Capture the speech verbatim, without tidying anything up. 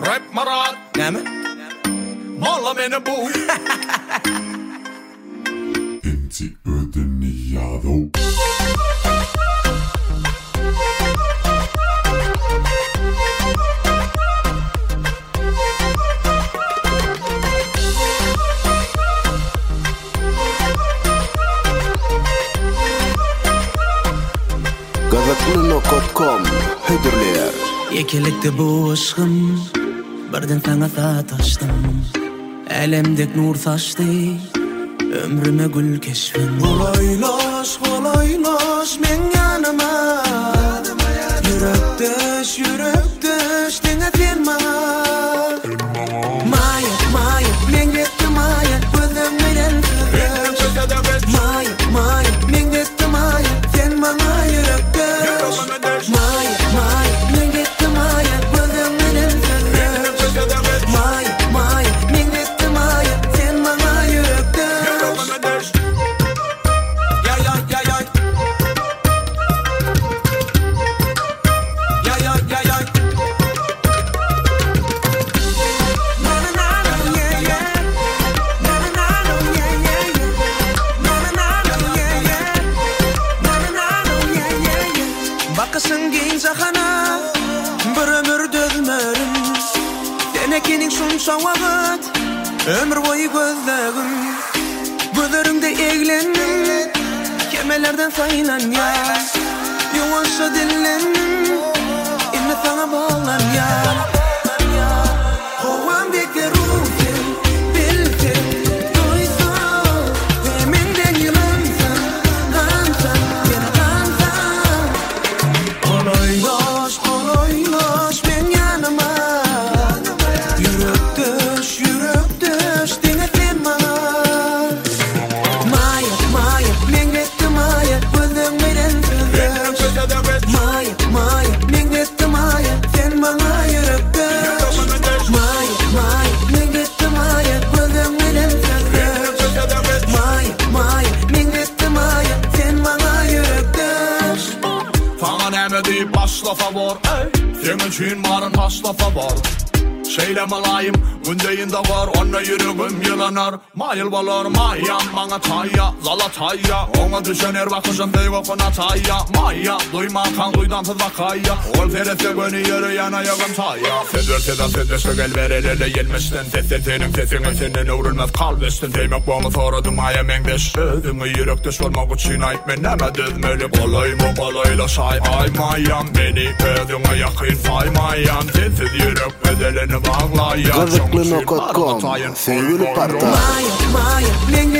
Rap Marat. Näme? Malla meni bu. Inti ödeni yado. Gazakluno dot com Hüdürler. Yekelikti bu aşkım, birden sana sataştım. Elemdek nur saçtı, ömrüme gül keşfin. Kolaylaş, kolaylaş men yanıma. Yürekteş, yürekteş dene sen bana. Maya, maya, men gitti maya, gözümden kızı. Maya, maya, men gitti maya, sen bana yürekteş. Maya, maya, men gitti maya, gözümden kızı. Maya, maya, men gitti maya, sen bana yürekteş. Ya ya ya ya. Ya ya ya ya. Na na na na yeah yeah. Na na na na yeah yeah yeah. Na na na na yeah yeah. Na na na na yeah yeah yeah. Bakasın genç ahana, bir ömür dözmerim. Denekenin şunça vakit, ömür boyu gözlerim. Gözlerimde eğlendim, kemelerden sayılan ya. Yavaşça dinlendim, inme sana bağlan ya. Kovamdaki ruhum, bildim, duydum. Deminden yılansın, kansın, yine kansın. Kolaylaş, kolaylaş ben yanıma. Yürekteş, yürekteş dene sen bana. Maya, maya, men gitti maya, gözümden kızı. Maya, maya, men gitti maya, sen bana yürekteş. Maya, maya, men gitti maya, gözümden kızı. Maya, maya, men gitti maya, sen bana yürekteş. Sana näme deyip başla favor, ey. Sen üçün barın taşla favor. Şeyleme layım, gündeyinde var, onna yüreğim yılanar. Mayıl balır, mayam bana tayya, zala tayya. Ona düşener bakışın deyvapına tayya. Maya, duyma kan duydan tız vakayya. Ol ferese gönü yürü yana yağım tayya. Federse da federse gel verelele gelmiştin. Sesetenin sesini senin uğrulmaz kalbistin. Deymek bana soradım maya mendeş. Ödümü yürekteş olmak için ayıp men neme dizmeli. Kolay mı kolayla şay ay mayam. Beni ödüme yakın saymayam. Sensiz yürek bedelini bağlayan. Gazakluno dot com Sevgili parça. Maya, maya, men